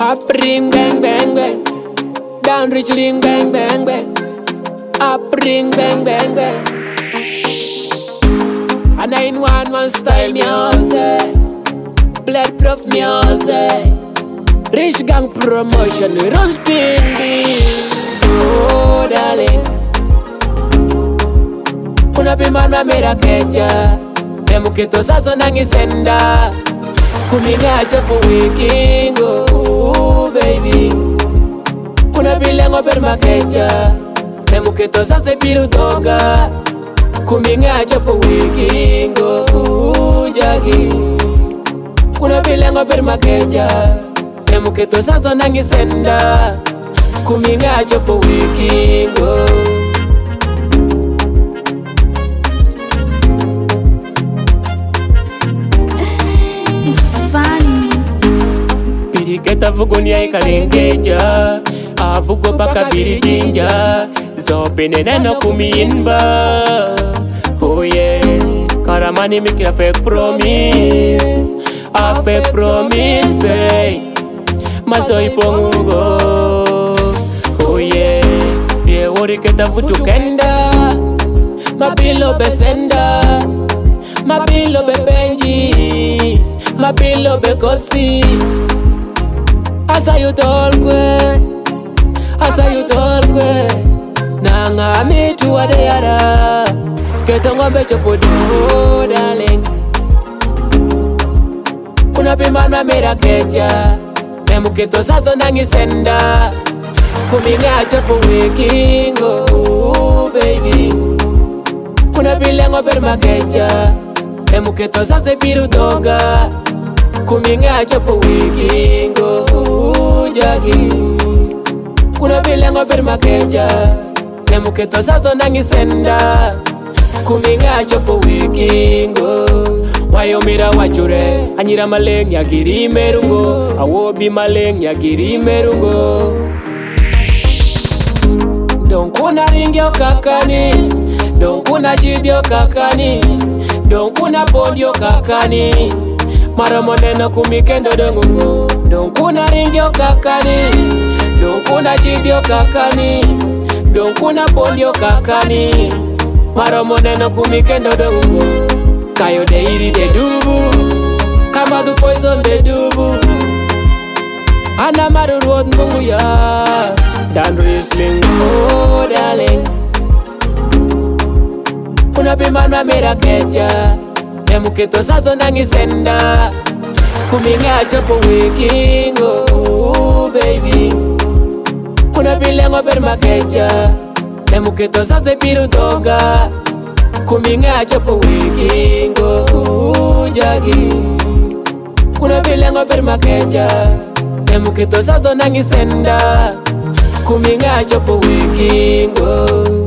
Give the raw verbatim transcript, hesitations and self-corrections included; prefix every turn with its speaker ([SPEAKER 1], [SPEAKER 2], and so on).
[SPEAKER 1] Up ring bang bang bang, down reach ring bang bang bang. Up ring bang bang bang. A nine one one style music, blood proof music, rich gang promotion, roll thing. Oh darling, kuna bimana mera keja, emukito sazo nangi senda, kuminga chapu wikingo, oh baby. Kuna bilengo perma keja, emukito sazo piru toga, kuminga chapu wikingo, oh jagi. Kuna bilengo perma keja, emukito sazo nangi senda, kuminga chapu wikingo. Piriketa vugonia ikalengeja, avugo baka birijinja, zopene neno kumiinba. Oh yeah, karamani mikira fake promise, a fake promise babe, mazo ipongo. Oh yeah, ye oriketa vutu kenda, mabilo besenda, mabilo bebenji, mabilo bekosi. Asa you tall kwe, asa you tall kwe, nanga mi tuwa de yara, ketongo becho podo darling. Kuna bimana mera keja, emukito sazo nangi senda, kuminga chapo wikingo, oh baby. Kuna bilengo perma keja, emukito sazo piru toga, kuminga chapo wikingo, oh jagi. Kuna bilengo perma keja, emukito sazo nangi senda, kuminga chapo wikingo. Wayo mira wachure, anyira maleng ya giri merungo, awobi maleng ya giri merungo. Don't kuna ringyo kakani, don't kuna shidio kakani, don't kuna podio kakani, maramonena kumikendo dengungo. Don't kuna ringyo kakani, don't kuna shidio kakani, don't kuna podio kakani, maramonena kumikendo dengungo. Kayo de iri de dubu, kama du poison de dubu, ana maru road mungu ya, dan wrestling, oh darling. Kuna bimana mera keja, emukito sazo nangi senda, kuminga chapo wikingo, oh baby. Kuna bilengo perma keja, emukito sazo piru toga, kuminga chapo wikingo, oh jagi. Kuna bilengo perma keja, emukito sazo nangi senda, kuminga chapo wikingo.